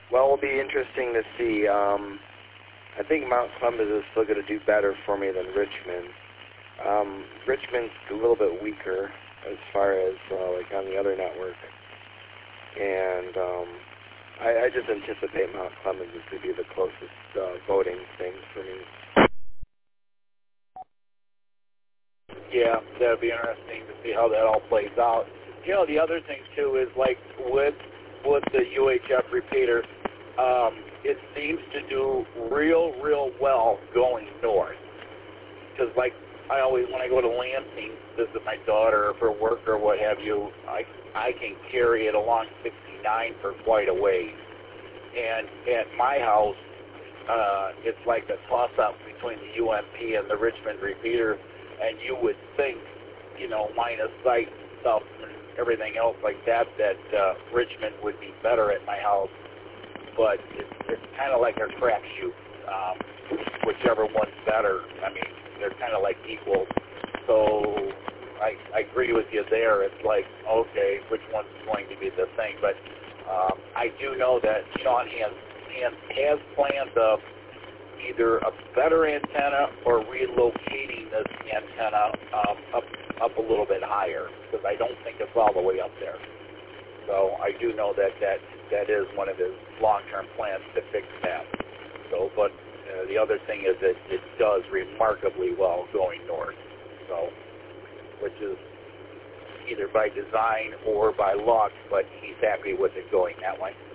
Well, it'll be interesting to see. I think Mount Clemens is still going to do better for me than Richmond. Richmond's a little bit weaker as far as like on the other network, and I just anticipate Mount Clemens is going to be the closest voting thing for me. Yeah, that'd be interesting to see how that all plays out. You know, the other thing too is like with the UHF repeater, it seems to do real well going north. Because like I always, when I go to Lansing, visit my daughter for work or what have you, I can carry it along 69 for quite a ways. And at my house, it's like a toss-up between the UMP and the Richmond repeater. And you would think, you know, line of sight stuff and everything else like that, Richmond would be better at my house. But it's kind of like a crapshoot. Whichever one's better, I mean, they're kind of like equal. So I agree with you there. It's like, okay, which one's going to be the thing? But I do know that Sean has plans of either a better antenna or relocating this antenna up a little bit higher, because I don't think it's all the way up there. So I do know that is one of his long-term plans to fix that. So, but the other thing is that it does remarkably well going north. So, which is either by design or by luck, but he's happy with it going that way.